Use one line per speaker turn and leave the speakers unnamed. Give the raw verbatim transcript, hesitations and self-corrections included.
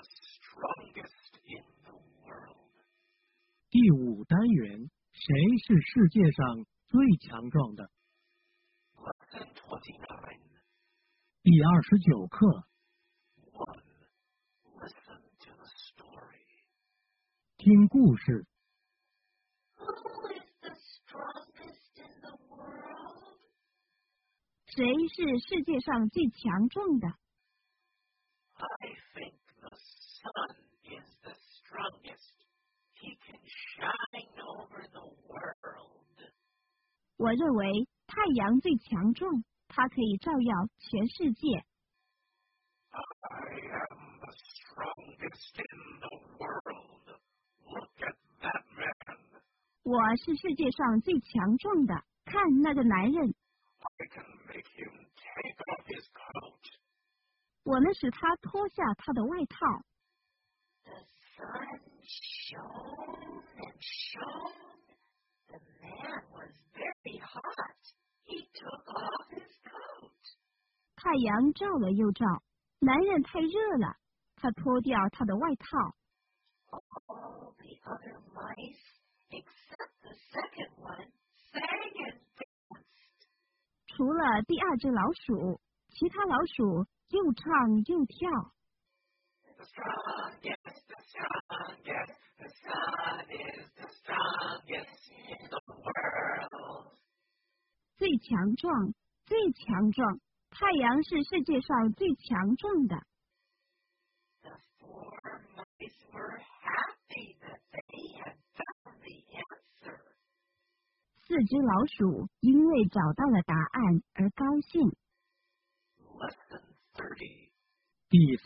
the strongest in the world.
第五单元，谁是世界上最强壮的？
Lesson twenty-nine.
第二十九课。
One. Listen to the story.
听故事。
Who is the strongest in the world?
谁是世界上最强壮的？
I think the sun is the strongest. He can shine over the world.
我认为太阳最强壮，它可以照耀全世界。
I am the strongest in the world. Look at that man.
我是世界上最强壮的，看那个男人，
I can make him take off his coat.
我能使他脱下他的外套。
The sun shone and shone. The man was very hot. He took off his coat.
太阳照了又照，男人太热了，他脱掉他的外套。
All the other mice, except the second one, sang and danced.
除了第二只老鼠，其他老鼠又唱又跳。
The strongest, the strongest, the sun is the strongest in the world.
最强壮，最强壮，太阳是世界上最强壮的。
The four mice were happy that they had found the answer.
四只老鼠因为找到了答案而高兴。
Lesson thirty.
第